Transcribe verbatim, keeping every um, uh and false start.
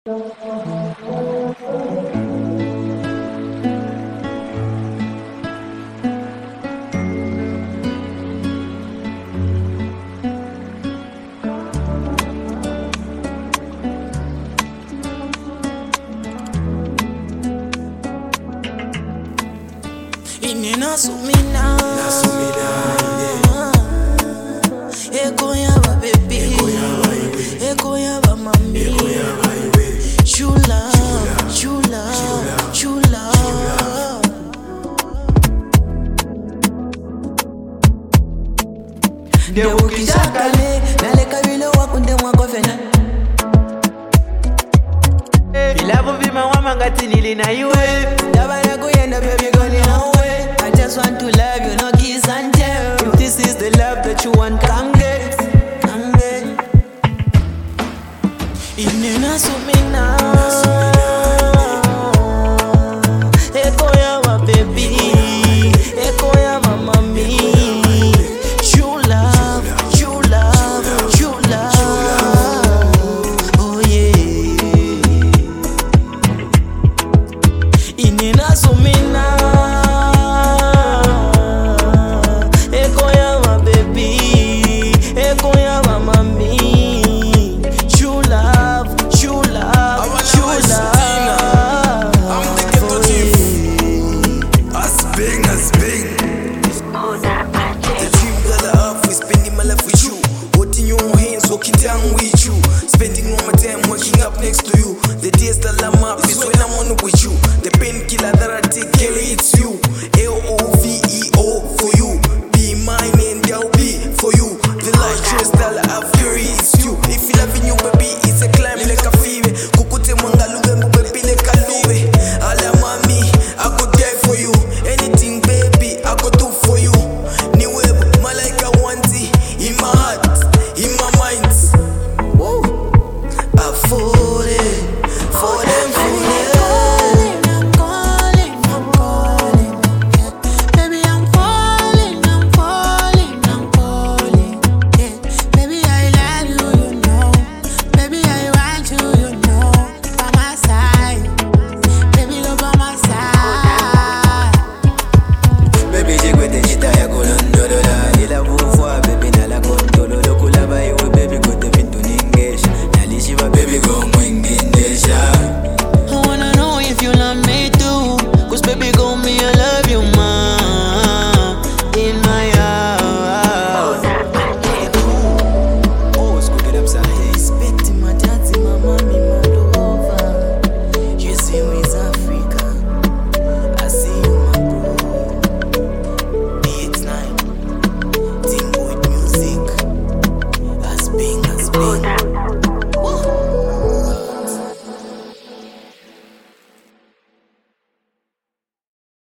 Inena sumina, eko yaba baby, eko yaba mami, true love, true love, true love. De ukishakale, nale kabilo wakunde mwakofena. Ilabu vima wamangati nili na yue, dabara kuyenda baby goni hawe. I just want to love you, no kiss and tell. If this is the love that you want, come get, come get. Inena sumina, eko ya ma baby, eko ya ma mami. True love, true love, true love. Oh yeah. Inena sumina.